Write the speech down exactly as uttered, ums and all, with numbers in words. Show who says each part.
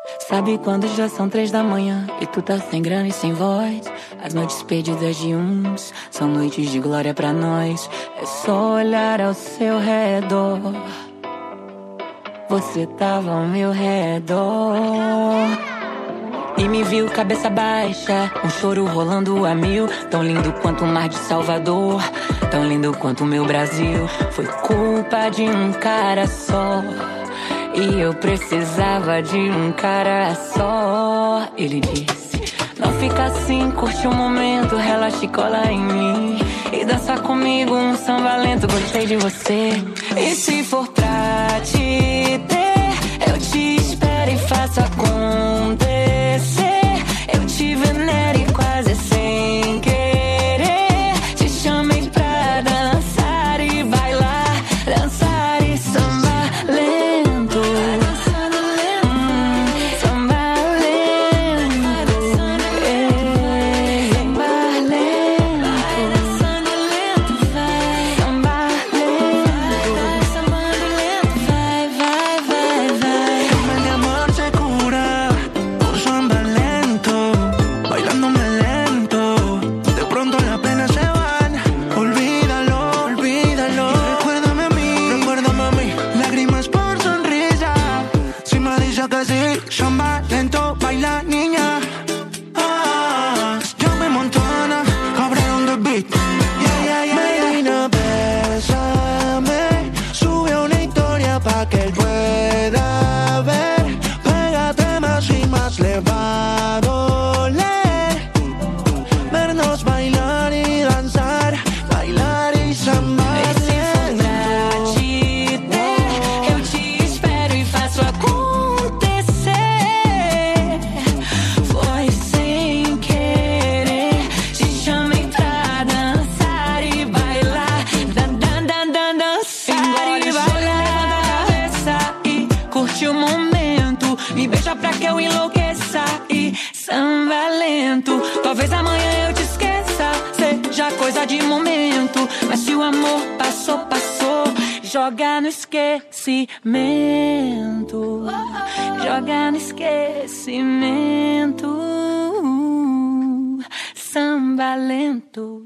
Speaker 1: Sabe quando já são três da manhã e tu tá sem grana e sem voz? As noites perdidas de uns são noites de glória pra nós. É só olhar ao seu redor. Você tava ao meu redor e me viu cabeça baixa, um choro rolando a mil. Tão lindo quanto o mar de Salvador, tão lindo quanto o meu Brasil. Foi culpa de um cara só, e eu precisava de um cara só. Ele disse: não fica assim, curte o momento, relaxa e cola em mim e dança comigo um samba lento. Gostei de você. E se for pra te ter, eu te espero e faço acontecer. Eu te venero e quase sem querer te chamei pra dançar e bailar, dançar e samba lento. Hum, samba lento, ei, samba lento, samba lento, vai, vai, vai, vai.
Speaker 2: Dame mi amor se cura por samba lento, bailándome lento. De pronto las penas se van, olvídalo, olvídalo. Y recuérdame a mí, recuérdame a mí. Lágrimas por sonrisa, si me dices que sí. Samba lento, baila niña. Ah, llame Montana, Cabrón the beat. Yeah, yeah, yeah, yeah. Bésame, sube una historia pa' que él pueda ver. Pégate más y más le va a doler vernos bailar y danzar, bailar y samba lento.
Speaker 1: Te ter, eu te espero e faço acontecer. Foi sem querer, te chamei pra dançar e bailar, dan, dan, dan, dan, dançar e bailar. Cabeça e curte o momento, me beija pra que eu enlouqueça e samba lento. Talvez amanhã eu te esqueça, seja coisa de momento, mas se o amor passou, passou, joga no esquecimento, joga no esquecimento, samba lento.